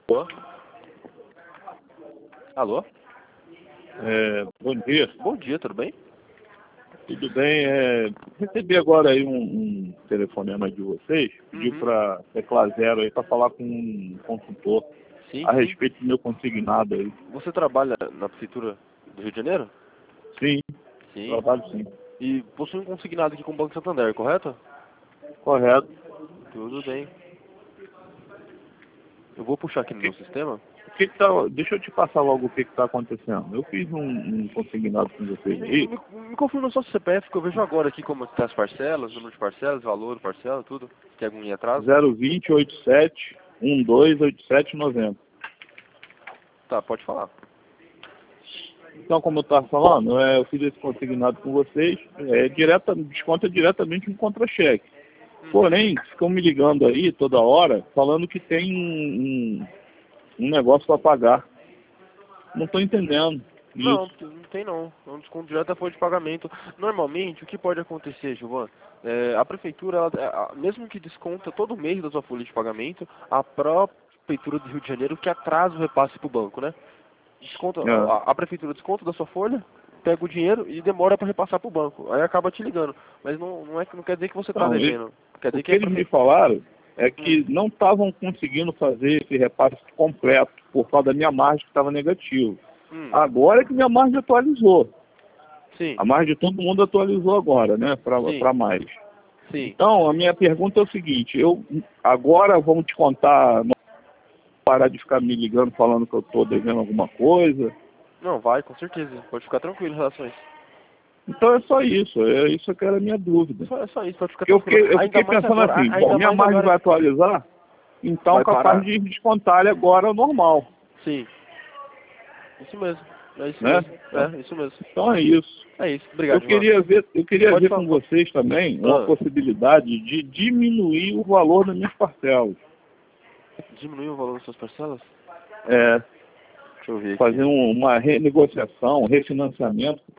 Alô? Alô? Bom dia. Bom dia, tudo bem? Tudo bem? Recebi agora aí um telefonema de vocês, pedi para teclar 0 aí para falar com um consultor Sim, a sim. respeito do meu consignado aí. Você trabalha na Prefeitura do Rio de Janeiro? Sim, Sim. trabalho sim. E possui um consignado aqui com o Banco Santander, correto? Correto. Tudo bem. Eu vou puxar aqui no meu sistema. Deixa eu te passar logo o que está acontecendo. Eu fiz um consignado com vocês aí. Me confirma só o CPF, que eu vejo agora aqui como está as parcelas, número de parcelas, valor de parcela, tudo. Tem algum em atraso? 020 87 128790. Tá, pode falar. Então, como eu estava falando, eu fiz esse consignado com vocês, desconta diretamente no contra-cheque. Porém, ficam me ligando aí toda hora, falando que tem um negócio para pagar. Não estou entendendo Não, isso. não tem não. É um desconto direto da folha de pagamento. Normalmente, o que pode acontecer, Gilvan? A prefeitura, mesmo que desconta todo mês da sua folha de pagamento, a própria prefeitura do Rio de Janeiro que atrasa o repasse para o banco, né? Desconta, É. a prefeitura desconta da sua folha, pega o dinheiro e demora para repassar para o banco. Aí acaba te ligando. Mas não quer dizer que você está Então, devendo. Quer dizer o que que eles me falaram é que não estavam conseguindo fazer esse repasse completo por causa da minha margem que estava negativa. Agora é que minha margem atualizou. Sim, A margem de todo mundo atualizou agora, né, sim, para mais. sim. Então, a minha pergunta é o seguinte, agora vamos te contar, não parar de ficar me ligando falando que eu estou devendo alguma coisa. Não, vai, com certeza. Pode ficar tranquilo em relação a isso. Então é só isso, isso que era a minha dúvida. É só isso, pode ficar Eu tranquilo. fiquei, eu fiquei pensando assim, bom, minha margem vai atualizar, então Vai capaz parar. de descontar ele agora normal, Sim. Isso mesmo. É isso né? mesmo. É, isso mesmo. Então é isso. É isso. Obrigado, Eu João. queria Pode ver falar. com vocês também uma possibilidade de diminuir o valor das minhas parcelas. Diminuir o valor das suas parcelas? É, Deixa eu ver aqui. fazer uma renegociação, um refinanciamento